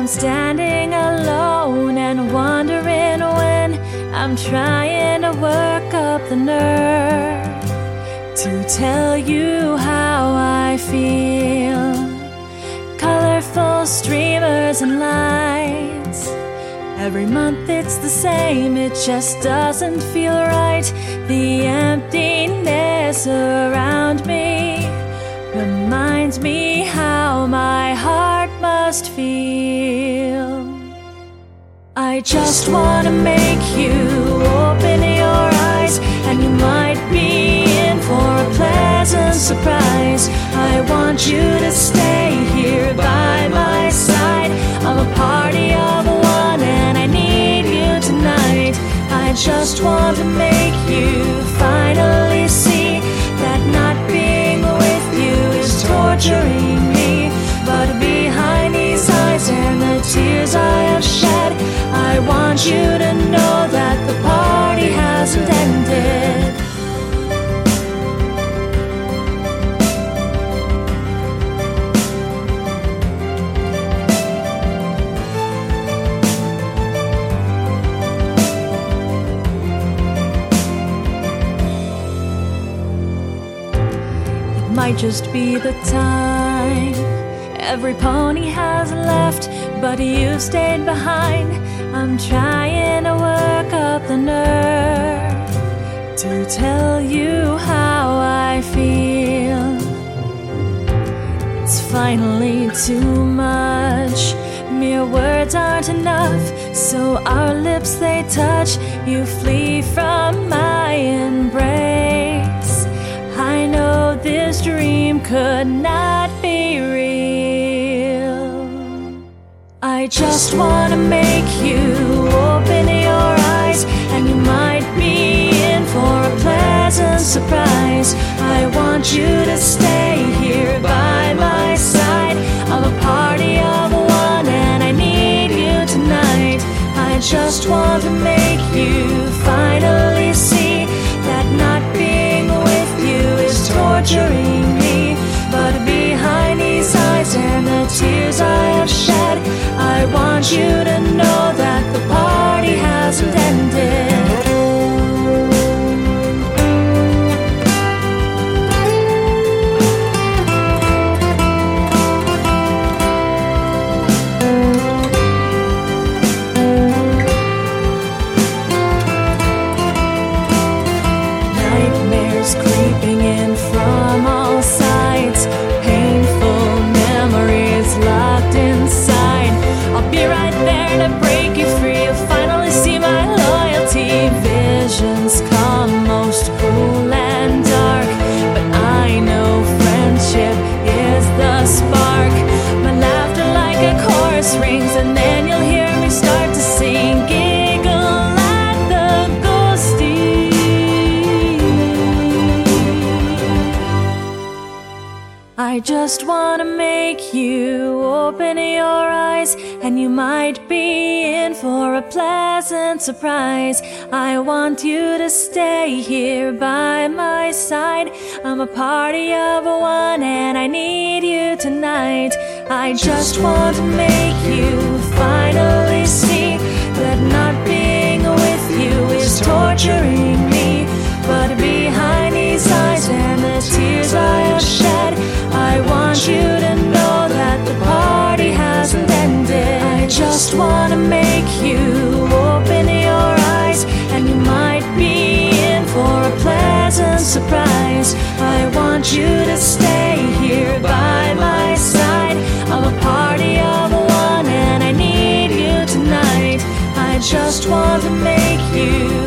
I'm standing alone and wondering when I'm trying to work up the nerve to tell you how I feel. Colorful streamers and lights, every month it's the same, it just doesn't feel right. The emptiness around me reminds me how my heart must feel. I just wanna make you open your eyes, and you might be in for a pleasant surprise. I want you to stay here by my side. I'm a party of one and I need you tonight. I just want to make you finally see that not being with you is torturing me. But behind these eyes and the tears I have shed, I want you to know that the party hasn't ended. Might just be the time. Every pony has left, but you stayed behind. I'm trying to work up the nerve to tell you how I feel. It's finally too much. Mere words aren't enough, so our lips they touch. You flee from my embrace. I know this dream could not be real. I just wanna make you open your eyes, and you might be in for a pleasant surprise. I want you to stay here by my side. I'm a party of one and I need you tonight. I just want to make you finally see that not being with you is torturing me. But behind these eyes and the tears I have shed, I want you to know that the party hasn't ended. Creeping in from all sides, painful memories locked inside. I'll be right there to break you free. You'll finally see my loyalty. Visions come most cruel and dark, but I know friendship is the spark. My laughter like a chorus rings, and then you'll hear me start to sing. Giggle at the ghosties. I just wanna make you open your eyes, and you might be in for a pleasant surprise. I want you to stay here by my side. I'm a party of one and I need you tonight. I just want to make you finally see that not being with you is torturing me. But behind these eyes and the tears I have shed, I want you to know that the party hasn't ended. I just wanna make you open your eyes, and you might be in for a pleasant surprise. I want you to stay here by my side. I'm a party of one and I need you tonight. I just want to make you